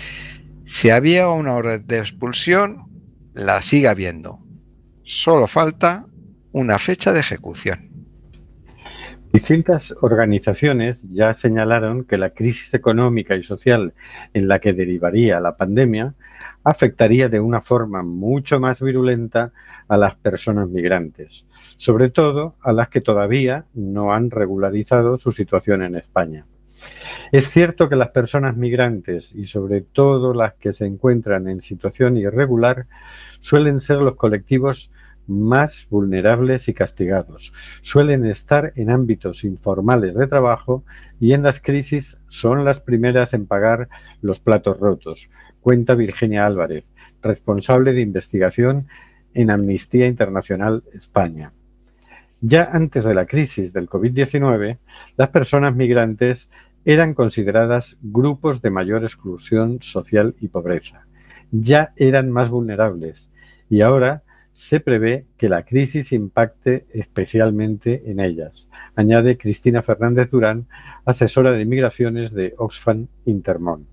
Si había una orden de expulsión, la sigue habiendo. Solo falta una fecha de ejecución. Distintas organizaciones ya señalaron que la crisis económica y social en la que derivaría la pandemia afectaría de una forma mucho más virulenta a las personas migrantes, sobre todo a las que todavía no han regularizado su situación en España. Es cierto que las personas migrantes y sobre todo las que se encuentran en situación irregular suelen ser los colectivos más vulnerables y castigados. Suelen estar en ámbitos informales de trabajo y en las crisis son las primeras en pagar los platos rotos, cuenta Virginia Álvarez, responsable de investigación en Amnistía Internacional España. Ya antes de la crisis del COVID-19, las personas migrantes eran consideradas grupos de mayor exclusión social y pobreza. Ya eran más vulnerables y ahora se prevé que la crisis impacte especialmente en ellas, añade Cristina Fernández Durán, asesora de migraciones de Oxfam Intermón.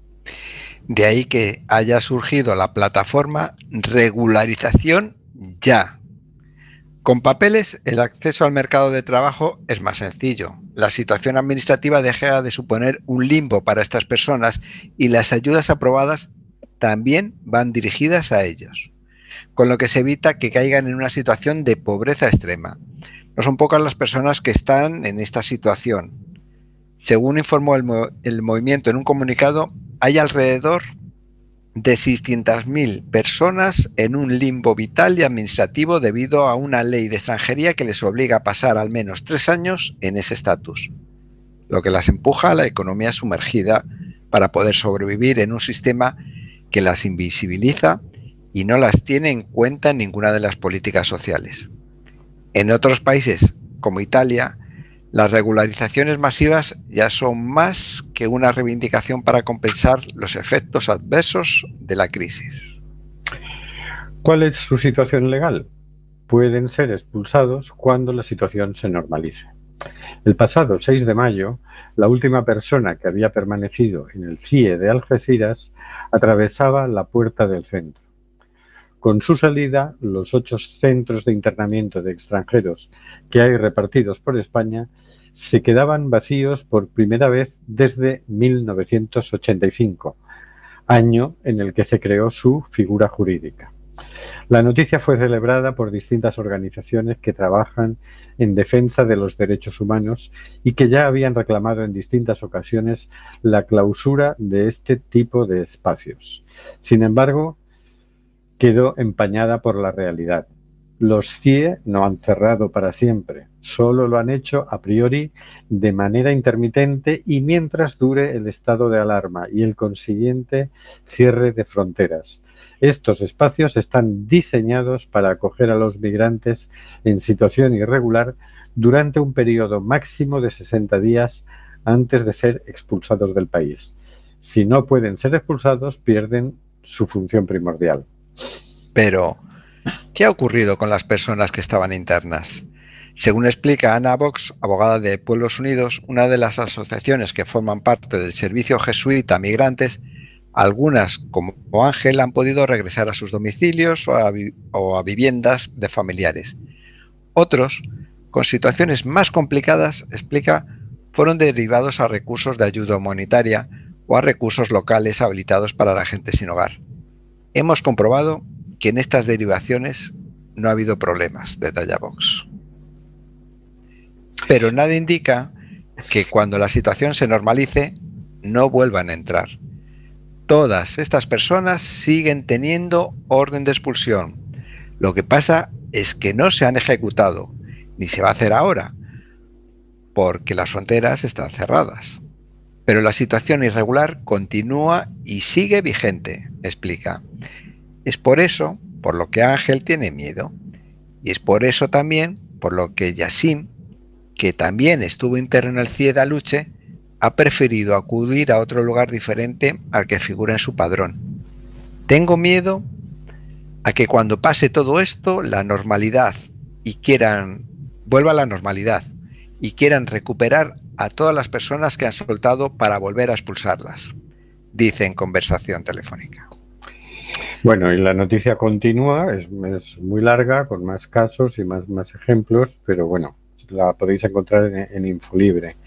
De ahí que haya surgido la plataforma Regularización Ya. Con papeles, el acceso al mercado de trabajo es más sencillo. La situación administrativa deja de suponer un limbo para estas personas y las ayudas aprobadas también van dirigidas a ellos, con lo que se evita que caigan en una situación de pobreza extrema. No son pocas las personas que están en esta situación. Según informó el movimiento en un comunicado, hay alrededor de 600.000 personas en un limbo vital y administrativo debido a una ley de extranjería que les obliga a pasar al menos 3 años en ese estatus, lo que las empuja a la economía sumergida para poder sobrevivir en un sistema que las invisibiliza y no las tiene en cuenta en ninguna de las políticas sociales. En otros países, como Italia, las regularizaciones masivas ya son más que una reivindicación para compensar los efectos adversos de la crisis. ¿Cuál es su situación legal? Pueden ser expulsados cuando la situación se normalice. El pasado 6 de mayo, la última persona que había permanecido en el CIE de Algeciras atravesaba la puerta del centro. Con su salida, los 8 centros de internamiento de extranjeros que hay repartidos por España se quedaban vacíos por primera vez desde 1985, año en el que se creó su figura jurídica. La noticia fue celebrada por distintas organizaciones que trabajan en defensa de los derechos humanos y que ya habían reclamado en distintas ocasiones la clausura de este tipo de espacios. Sin embargo, quedó empañada por la realidad. Los CIE no han cerrado para siempre, solo lo han hecho a priori de manera intermitente y mientras dure el estado de alarma y el consiguiente cierre de fronteras. Estos espacios están diseñados para acoger a los migrantes en situación irregular durante un periodo máximo de 60 días antes de ser expulsados del país. Si no pueden ser expulsados, pierden su función primordial. Pero, ¿qué ha ocurrido con las personas que estaban internas? Según explica Ana Vox, abogada de Pueblos Unidos, una de las asociaciones que forman parte del Servicio Jesuita Migrantes, algunas, como Ángel, han podido regresar a sus domicilios o a viviendas de familiares. Otros, con situaciones más complicadas, explica, fueron derivados a recursos de ayuda humanitaria o a recursos locales habilitados para la gente sin hogar. Hemos comprobado que en estas derivaciones no ha habido problemas, detalla Vox. Pero nada indica que cuando la situación se normalice, no vuelvan a entrar. Todas estas personas siguen teniendo orden de expulsión. Lo que pasa es que no se han ejecutado, ni se va a hacer ahora, porque las fronteras están cerradas. Pero la situación irregular continúa y sigue vigente, explica. Es por eso por lo que Ángel tiene miedo. Y es por eso también por lo que Yassim, que también estuvo interno en el CIE de Aluche, ha preferido acudir a otro lugar diferente al que figura en su padrón. Tengo miedo a que cuando pase todo esto, la normalidad vuelva a la normalidad y quieran recuperar a todas las personas que han soltado para volver a expulsarlas, dice en conversación telefónica. Bueno, y la noticia continúa, es muy larga, con más casos y más ejemplos, pero bueno, la podéis encontrar en Infolibre.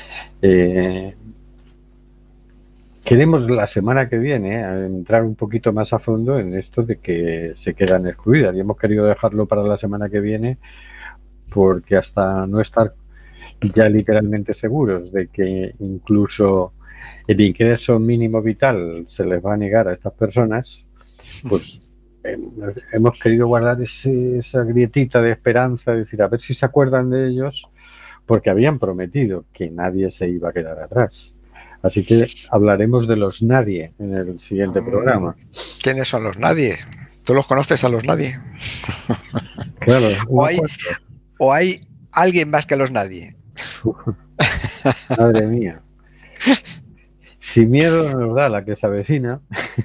Queremos la semana que viene entrar un poquito más a fondo en esto de que se quedan excluidas y hemos querido dejarlo para la semana que viene porque hasta no estar ya literalmente seguros de que incluso el ingreso mínimo vital se les va a negar a estas personas, pues hemos querido guardar esa grietita de esperanza, es decir, a ver si se acuerdan de ellos, porque habían prometido que nadie se iba a quedar atrás. Así que hablaremos de los nadie en el siguiente programa. ¿Quiénes son los nadie? ¿Tú los conoces a los nadie? Claro. ¿O hay alguien más que los nadie? Madre mía. Si miedo nos da la que se avecina,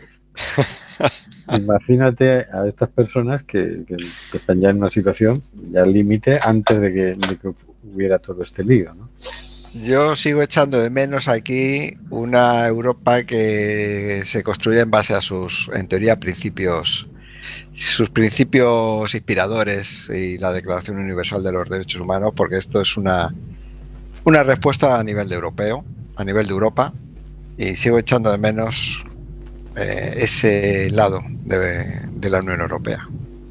imagínate a estas personas que están ya en una situación ya al límite antes de que hubiera todo este lío, ¿no? Yo sigo echando de menos aquí una Europa que se construye en base a sus, en teoría, sus principios inspiradores y la Declaración Universal de los Derechos Humanos, porque esto es una respuesta a nivel de Europa, y sigo echando de menos ese lado de la Unión Europea.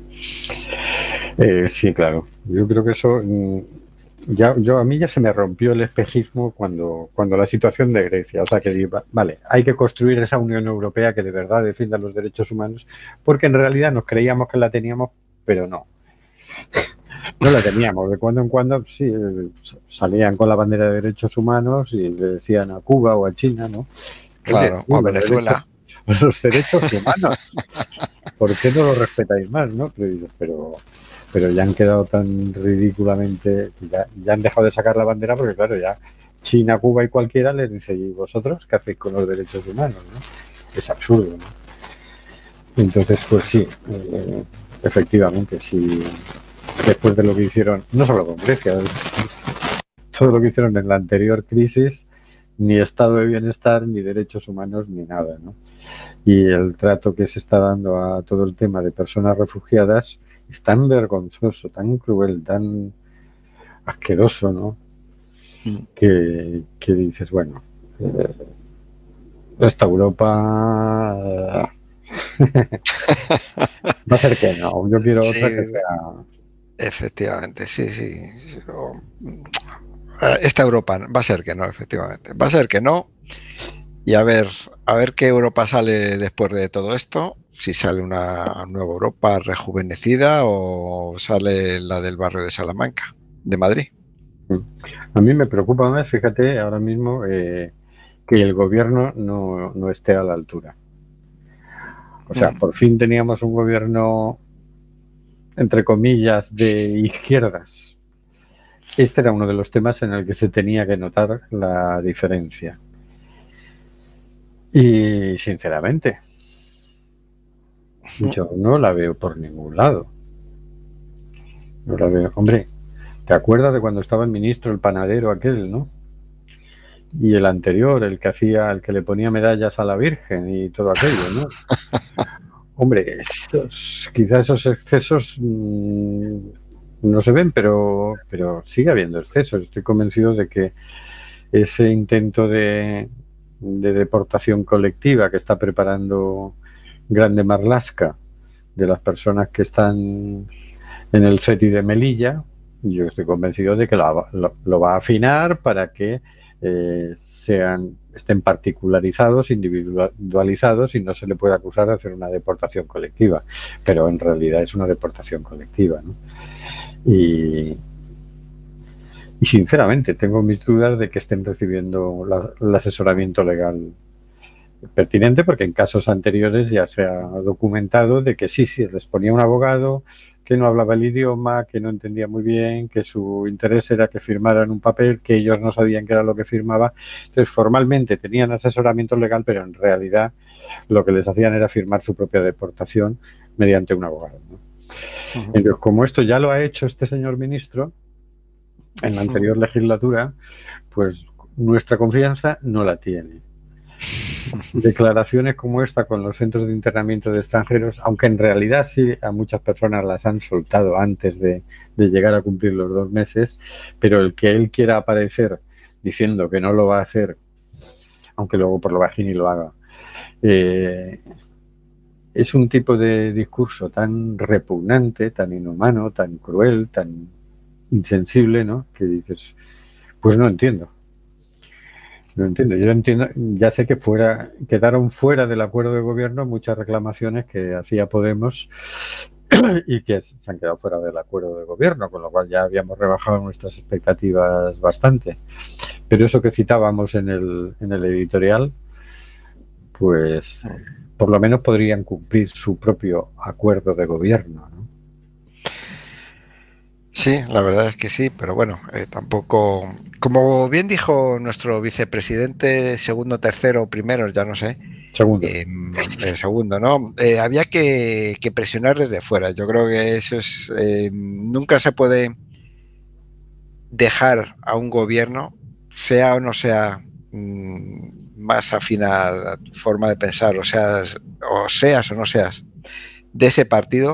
Sí, claro. Yo creo que eso a mí ya se me rompió el espejismo cuando la situación de Grecia, o sea que digo, vale, hay que construir esa Unión Europea que de verdad defienda los derechos humanos, porque en realidad nos creíamos que la teníamos, pero no la teníamos. De cuando en cuando sí salían con la bandera de derechos humanos y le decían a Cuba o a China, ¿no? Claro, o a Venezuela. Los derechos humanos, ¿por qué no los respetáis más, no? Pero ya han quedado tan ridículamente, ya han dejado de sacar la bandera porque claro, ya China, Cuba y cualquiera les dice, ¿y vosotros qué hacéis con los derechos humanos, no? Es absurdo, ¿no? Entonces, pues sí, efectivamente, sí, después de lo que hicieron, no solo con Grecia, todo lo que hicieron en la anterior crisis, ni estado de bienestar, ni derechos humanos, ni nada, ¿no? Y el trato que se está dando a todo el tema de personas refugiadas es tan vergonzoso, tan cruel, tan asqueroso, ¿no? Que dices, bueno, esta Europa Va a ser que no, yo quiero Sí, otra que sea... efectivamente, sí. Esta Europa va a ser que no, efectivamente. Va a ser que no. Y a ver qué Europa sale después de todo esto. Si sale una nueva Europa rejuvenecida o sale la del barrio de Salamanca, de Madrid. A mí me preocupa más, fíjate, ahora mismo que el gobierno no esté a la altura. O sea, por fin teníamos un gobierno, entre comillas, de izquierdas. Este era uno de los temas en el que se tenía que notar la diferencia. Y, sinceramente, yo no la veo por ningún lado. No la veo. Hombre, ¿te acuerdas de cuando estaba el ministro, el panadero aquel, no? Y el anterior, el que le ponía medallas a la Virgen y todo aquello, ¿no? Hombre, quizás esos excesos no se ven, pero sigue habiendo excesos. Estoy convencido de que ese intento de deportación colectiva que está preparando Grande Marlaska de las personas que están en el CETI de Melilla, yo estoy convencido de que lo va a afinar para que estén particularizados, individualizados y no se le puede acusar de hacer una deportación colectiva, pero en realidad es una deportación colectiva, ¿no? Y sinceramente tengo mis dudas de que estén recibiendo el asesoramiento legal pertinente, porque en casos anteriores ya se ha documentado de que sí, les ponía un abogado que no hablaba el idioma, que no entendía muy bien, que su interés era que firmaran un papel, que ellos no sabían qué era lo que firmaba. Entonces, formalmente tenían asesoramiento legal, pero en realidad lo que les hacían era firmar su propia deportación mediante un abogado, ¿no? Entonces, como esto ya lo ha hecho este señor ministro en la anterior legislatura, pues nuestra confianza no la tiene. Declaraciones como esta con los centros de internamiento de extranjeros, aunque en realidad sí a muchas personas las han soltado antes de llegar a cumplir los 2 meses, pero el que él quiera aparecer diciendo que no lo va a hacer, aunque luego por lo bajín y lo haga, es un tipo de discurso tan repugnante, tan inhumano, tan cruel, tan insensible, ¿no? Que dices, pues no entiendo. No entiendo. Yo entiendo, ya sé que quedaron fuera del acuerdo de gobierno muchas reclamaciones que hacía Podemos y que se han quedado fuera del acuerdo de gobierno, con lo cual ya habíamos rebajado nuestras expectativas bastante. Pero eso que citábamos en el editorial, pues por lo menos podrían cumplir su propio acuerdo de gobierno, ¿no? Sí, la verdad es que sí, pero bueno, tampoco, como bien dijo nuestro vicepresidente, segundo, tercero, primero, ya no sé. Segundo, ¿no? Había que presionar desde fuera. Yo creo que eso es, nunca se puede dejar a un gobierno, sea o no sea más afín a tu forma de pensar, o seas o no seas de ese partido,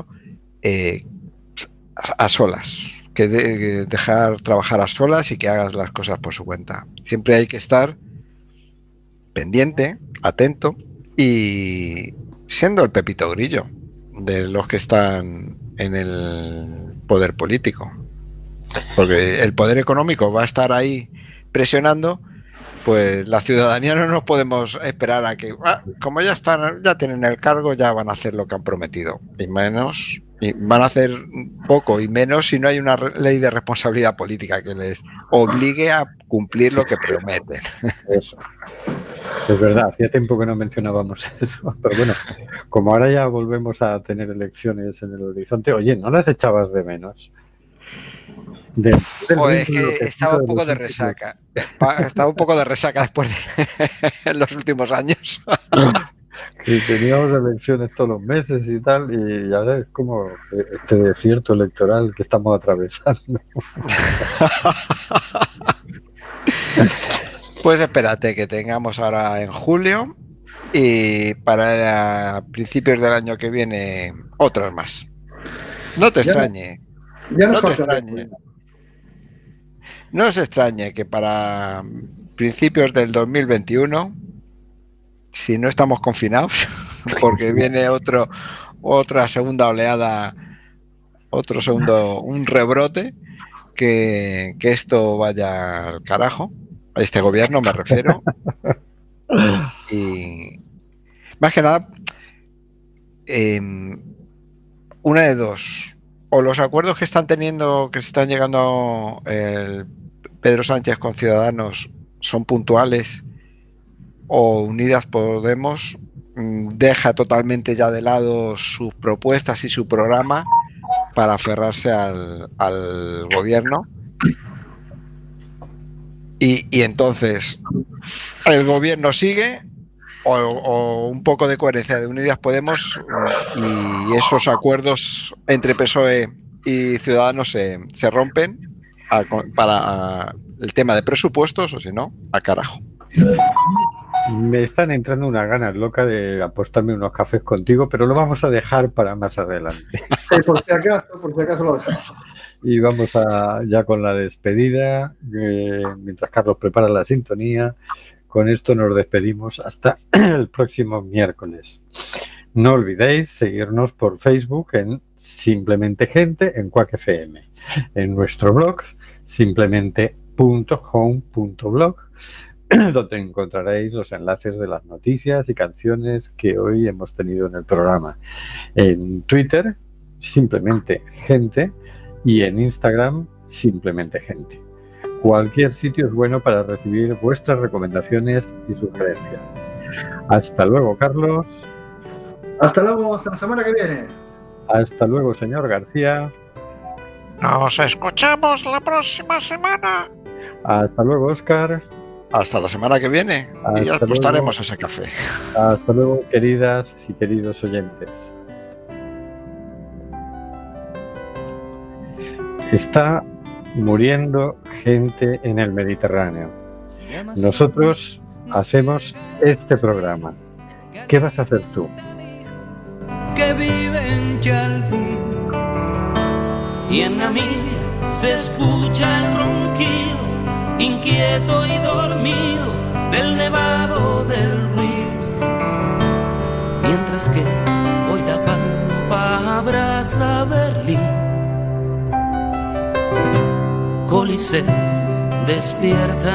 a solas, que dejar trabajar a solas y que hagas las cosas por su cuenta. Siempre hay que estar pendiente, atento y siendo el Pepito Grillo de los que están en el poder político, porque el poder económico va a estar ahí presionando. Pues la ciudadanía no nos podemos esperar a que, como ya tienen el cargo, ya van a hacer lo que han prometido, y van a hacer poco y menos si no hay una ley de responsabilidad política que les obligue a cumplir lo que prometen. Eso. Es verdad, hacía tiempo que no mencionábamos eso, pero bueno, como ahora ya volvemos a tener elecciones en el horizonte, oye, ¿no las echabas de menos? Pues es que estaba un poco de resaca. Estaba un poco de resaca después de los últimos años. Y teníamos elecciones todos los meses y tal, y ya ves como este desierto electoral que estamos atravesando. Pues espérate que tengamos ahora en julio y para principios del año que viene otras más. No te extrañe. No te extrañe. No os extrañe que para principios del 2021, si no estamos confinados, porque viene otra segunda oleada, un rebrote, que esto vaya al carajo, a este gobierno me refiero. Y más que nada, una de dos: o los acuerdos que están teniendo, que se están llegando el Pedro Sánchez con Ciudadanos son puntuales, o Unidas Podemos deja totalmente ya de lado sus propuestas y su programa para aferrarse al gobierno. Y entonces el gobierno sigue, o un poco de coherencia de Unidas Podemos, y esos acuerdos entre PSOE y Ciudadanos se rompen para el tema de presupuestos, o si no, al carajo. Me están entrando unas ganas locas de apostarme unos cafés contigo, pero lo vamos a dejar para más adelante. Por si acaso lo dejamos. Y vamos ya con la despedida, mientras Carlos prepara la sintonía. Con esto nos despedimos hasta el próximo miércoles. No olvidéis seguirnos por Facebook en Simplemente Gente en Quack FM, en nuestro blog simplemente.home.blog, donde encontraréis los enlaces de las noticias y canciones que hoy hemos tenido en el programa. En Twitter, Simplemente Gente, y en Instagram, Simplemente Gente. Cualquier sitio es bueno para recibir vuestras recomendaciones y sugerencias. Hasta luego, Carlos. Hasta luego, hasta la semana que viene. Hasta luego, señor García. Nos escuchamos la próxima semana. Hasta luego, Óscar. Hasta la semana que viene. Y ya apostaremos a ese café. Hasta luego, queridas y queridos oyentes. Está muriendo gente en el Mediterráneo. Nosotros hacemos este programa. ¿Qué vas a hacer tú? Que vive en Chalpín y en Namibia se escucha el ronquido inquieto y dormido del nevado del Ruiz, mientras que hoy la pampa abraza Berlín. Coliseo despierta